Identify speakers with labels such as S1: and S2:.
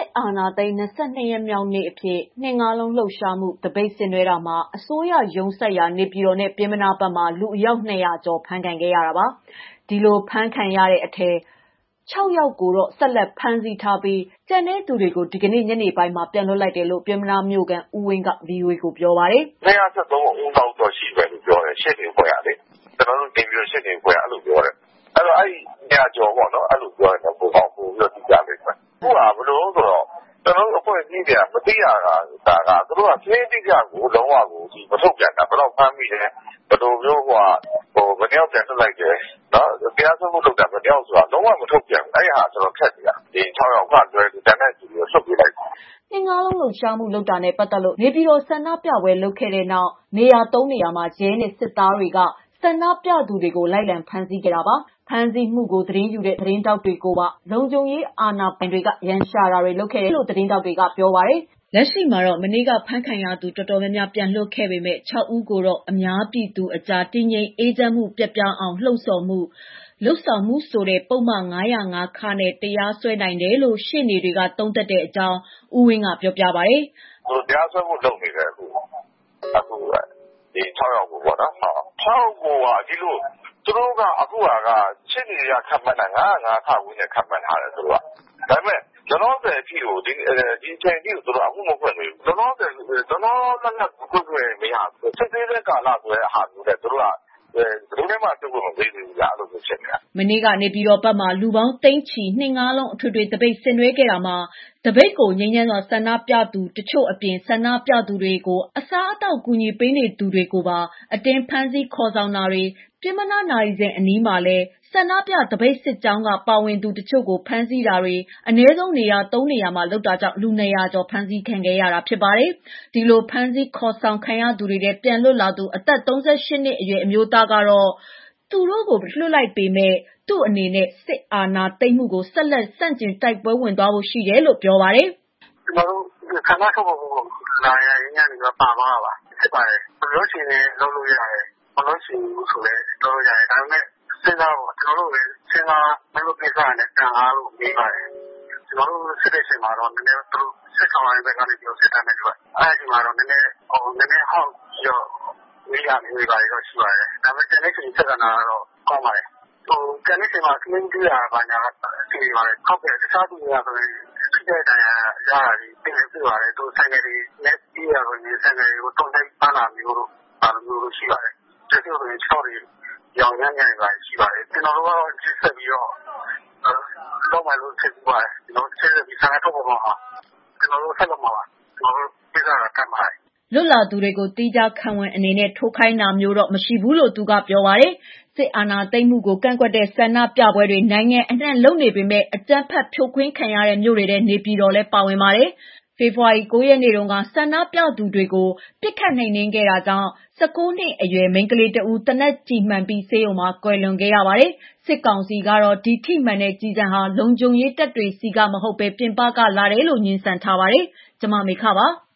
S1: အာဏာသိမ်း22 ရက်မြောက်နေ့အဖြစ်နှစ်ငါးလုံးလှုပ်ရှားမှုတပိတ်ဆင်နွှဲတာမှာအစိုးရရုံးဆက်ရာနေပြည်တော်နဲ့ပြည်မနာဘက်မှာလူအယောက်200ကျော်ဖမ်းခံခဲ့ရတာပါဒီလိုဖမ်းခံရတဲ့အထက်6ယောက်ကိုတော့ဆက်လက်ဖမ်းဆီးထားပြီးကျန်တဲ့သူတွေကိုဒီကနေ့ညနေပိုင်းမှာပြန်လွှတ်လိုက်တယ်လို့ပြည်မနာမြို့ကန်ဦးဝင်းက VOA ကိုပြောပါတယ်
S2: 273ဦးလောက်တော့ရှိပဲလို့ပြောတယ်ရှစ်နေဖွဲ့ရလေကျွန်တော်တို့နေပြီးရှစ်နေဖွဲ့အဲ့လိုပြောတယ်အဲ့တော့အဲ့200ကျော်ပေါ့နော်အဲ့လိုပြောရင်တော့ပိုကောင်းပိုပြီးတော့သိကြလိမ့်မယ်ဟုတ်လားဘယ်လိုဆိုတော့ကျွန်တော်တို့အဖွဲ့အစည်းတွေကမသိရတာကသူတို့ကပြင်းတိကျကိုလုံးဝကိုဒီမထုတ်ပြန်တာဘယ်တော့ဖမ်းမိတယ်ဘယ်လိုမျိုးဘယ်နှယောက်ပြန်ထွက်လိုက်တယ်နော်တရားစွဲမှုလုပ်တာဘယ်နှယောက်ဆိုတာလုံးဝမထုတ်ပြန်ဘူးအဲ့ဟာကျွန်တော်ခက်နေတာဒီ6ယောက်ကတွဲတန်းတဲ့သူတွေဆွတ်ပြလိုက်
S1: နှစ်ငါးလုံးလှုပ်ရှားမှုလုပ်တာနဲ့ပတ်သက်လို့နေပြည်တော်ဆန္ဒပြပွဲလုပ်ခဲ့တဲ့နောက်နေရာ3နေရာမှာရဲနဲ့စစ်သားတွေကဆန္ဒပြသူတွေကိုလိုက်လံဖမ်းဆီးခဲ့တာပါဖမ်းဆီးမှုကိုသတင်းယူတဲ့သတင်းတောက်တွေကိုပါလုံခြုံရေးအာဏာပိုင်တွေကရန်ရှာတာတွေလုပ်ခဲ့တယ်လို့သတင်းတောက်တွေကပြောပါတယ်လက်ရှိမှာတော့မနေ့ကဖမ်းခံရသူတော်တော်များများပြန်လွှတ်ခဲ့ပေမဲ့6ဦးကိုတော့အများပြည်သူအကြားတည်ငြိမ်အေးချမ်းမှုပြတ်ပြောင်းအောင်လှုံ့ဆော်မှုလွတ်ဆောင်မှုဆိုတဲ့ပုံမှန်905ခနဲ့တရားစွဲနိုင်တယ်လို့ရှေ့နေတွေကသုံးသပ်တဲ့အကြောင်းဦးဝင်းကပြောပြပါတယ်
S2: တရားစွဲမှုလုပ်နေတယ်အခုဒီ6ယောက်ကိုပေါ့နော်6ယောက်ကိုဒီလိုသူတို့ကအခုကရှင်းနေရခတ်မှန်းတာ905ခဝင်းနဲ့ခတ်မှန်းထားတယ်သူတို့ကဒါပေမဲ့ကျွန်တော်တဲ့အဖြစ်ကိုဒီချိန်ကြီးကိုသူတို့အခုမဖွင့်ဘူးကျွန်တော်လက်လက်ခွင့်မရဘူးစစ်သေးတဲ့ကာလဆိုတဲ့ဟာမျိုးနဲ့သူတို့ကဘယ်လိုမှပြုတ်လို့မပေးဘူးကြာလို့ဖြစ်နေတာ
S1: မနေ့ကနေပြည်တော်ဘက်မှာလူပေါင်းသိန်းချီနှစ်ငါးလုံးအထွေထွေတပိတ်ဆင်နွှဲခဲ့တာမှာတပိတ်ကိုငြိမ်းချမ်းစွာဆန္ဒပြသူတချို့အပြင်ဆန္ဒပြသူတွေကိုအစားအသောက်ကူညီပေးနေသူတွေကိုပါအတင်းဖမ်းဆီးခေါ်ဆောင်တာတွေပြည်မနာရီစဉ်အနီးမှာလဲဆန္ဒပြတပိတ်စစ်ကြောင်းကပါဝင်သူတချို့ကိုဖမ်းဆီးတာတွေအ ਨੇ ဆုံးနေရာ3နေရာမှာလုပ်တာကြောင့်လူ200ကျော်ဖမ်းဆီးခံခဲ့ရတာဖြစ်ပါတယ်ဒီလိုဖမ်းဆီးခေါ်ဆောင်ခံရသူတွေတဲ့ပြန်လွတ်လာသူအသက်38နှစ်အရွယ်အမျိုးသားကတော့သူတို့ကိုလွှတ်လိုက်ပေမဲ့သူ့အနေနဲ့စစ်အာဏာသိမ်းမှုကိုဆက်လက်ဆန့်ကျင်တိုက်ပွဲဝင်သွားဖို့ရှိတယ်လို့ပြောပါတယ်
S2: ကျွန်တော်တို့ခန္ဓာထုတ်ဖို့လာရရင်ညနေကပါသွားပါဖြစ်ပါတယ်ဘလို့ရှိနေလုပ်လို့ရတယ်ဘလို့ရှိဘူးဆိုလဲလုပ်လို့ရတယ်ဒါပေမဲ့စဉ်းစားဖို့ကျွန်တော်တို့လည်းစဉ်းစားမလို့ပြစားနဲ့တန်အားလို့မေးပါတယ်ကျွန်တော်တို့စစ်တဲ့ချိန်မှာတော့နည်းနည်းသူစစ်ဆောင်ရေးဘက်ကနေပြောစစ်တမ်းနဲ့တွေ့အဲ့ဒီမှာတော့နည်းနည်းဟောက်ရောဝေးရနေပါတော့ရှိပါတယ်ဒါပေမဲ့ကျွန်တော်ချိန်စက်ကနာတော့ကောင်းပါတယ်ကျန်တဲ့ချိန်မှာကလင်းပြရပါညာရှိနေပါတယ်ဟုတ်ကဲ့တခြားသူတွေကဆိုရင်ဖြစ်တဲ့တရားရတာဒီပြင်ပြပါတယ်သူဆိုင်ငယ်တွေနဲ့ပြရတော့ဒီဆိုင်ငယ်တွေကိုတုံးတိုင်းပါလာမျိုးလို့အားမျိုးလို့ရှိပါတယ်ကျတော့ဆိုရင်6တွေရောင်ရမ်းနေပါရှိပါတယ်ကျွန်တော်တို့ကဆက်ပြီးတော့တော့မလို့ဆက်ပြီးပါတယ်ကျွန်တော်ဆက်ပြီးစားတော့ပါမှာကျွန်တော်တို့ဆက်လုပ်မှာပါကျွန်တော်တို့ပြစားတာကမ်းပါတယ်
S1: လွတ်လာသူတွေကိုတီးခြားခံဝန်အနေနဲ့ထိုးခိုင်းတာမျိုးတော့မရှိဘူးလို့သူကပြောပါတယ်စစ်အာဏာသိမ်းမှုကိုကန့်ကွက်တဲ့ဆန္ဒပြပွဲတွေနိုင်ငံအနှံ့လုပ်နေပေမဲ့အကြမ်းဖက်ဖြိုခွင်းခံရတဲ့မြို့တွေထဲနေပြည်တော်လည်းပါဝင်ပါတယ်ဖေဖော်ဝါရီ9ရက်နေ့တုန်းကဆန္ဒပြသူတွေကိုပြစ်ခတ်နှိမ်နင်းခဲ့တာကြောင့်19နှစ်အရွယ်မိန်းကလေးတဦးတနက်ကြီးမှန်ပြီးဆေးရုံမှာကွယ်လွန်ခဲ့ရပါတယ်စစ်ကောင်စီကတော့ဒီထိမှန်တဲ့ကြီးစံဟာလုံခြုံရေးတပ်တွေစီကမဟုတ်ပဲပြင်ပကလာတယ်လို့ညှဉ်းဆန်ထားပါတယ်ကျွန်မမေခပါ